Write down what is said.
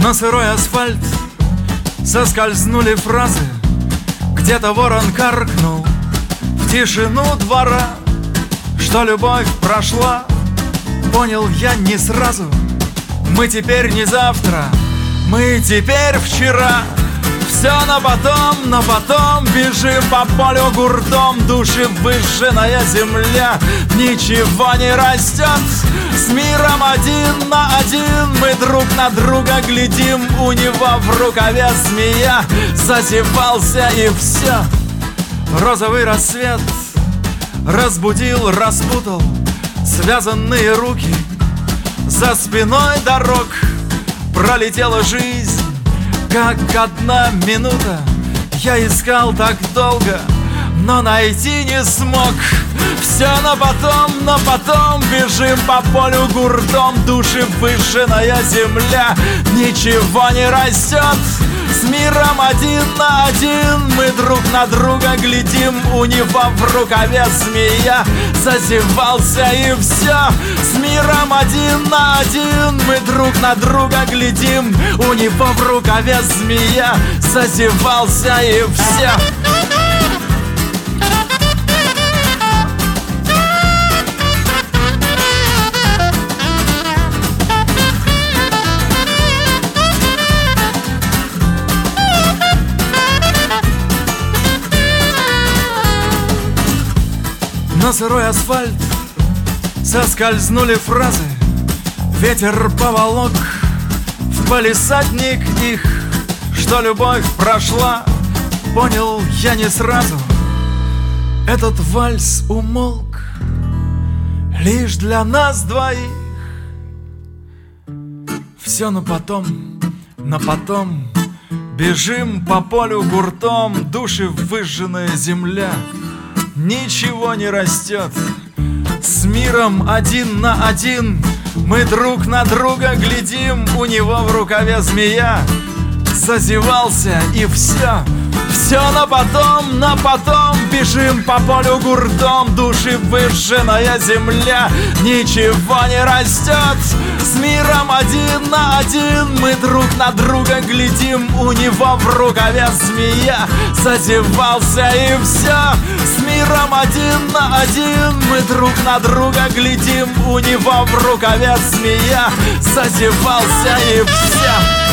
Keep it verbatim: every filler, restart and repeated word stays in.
На сырой асфальт соскользнули фразы. Где-то ворон каркнул в тишину двора, что любовь прошла. Понял я не сразу. Мы теперь не завтра, мы теперь вчера. Все на потом, на потом. Бежим по полю гуртом. Души выжженная земля. Ничего не растет. С миром один на один. Мы друг на друга глядим. У него в рукаве змея. Зазевался и все. Розовый рассвет разбудил, распутал связанные руки. За спиной дорог пролетела жизнь, как одна минута. Я искал так долго, но найти не смог. Все на потом, на потом. Бежим по полю гуртом. Души выжженная земля. Ничего не растет. С миром один на один. Мы друг на друга глядим. У него в рукаве змея. Зазевался и все. С миром один на один. Мы друг на друга глядим. У него в рукаве змея. Зазевался и все. На сырой асфальт соскользнули фразы. Ветер поволок в палисадник их, что любовь прошла. Понял я не сразу. Этот вальс умолк лишь для нас двоих. Все на потом, на потом. Бежим по полю гуртом. Души выжженная земля. Ничего не растет. С миром один на один. Мы друг на друга глядим. У него в рукаве змея. Зазевался и все. Все на потом, на потом. Бежим по полю гуртом. Души выжженная земля. Ничего не растет. С миром один на один. Мы друг на друга глядим. У него в рукаве змея. Зазевался и все. С миром один на один. Мы друг на друга глядим. У него в рукаве змея. Зазевался и все.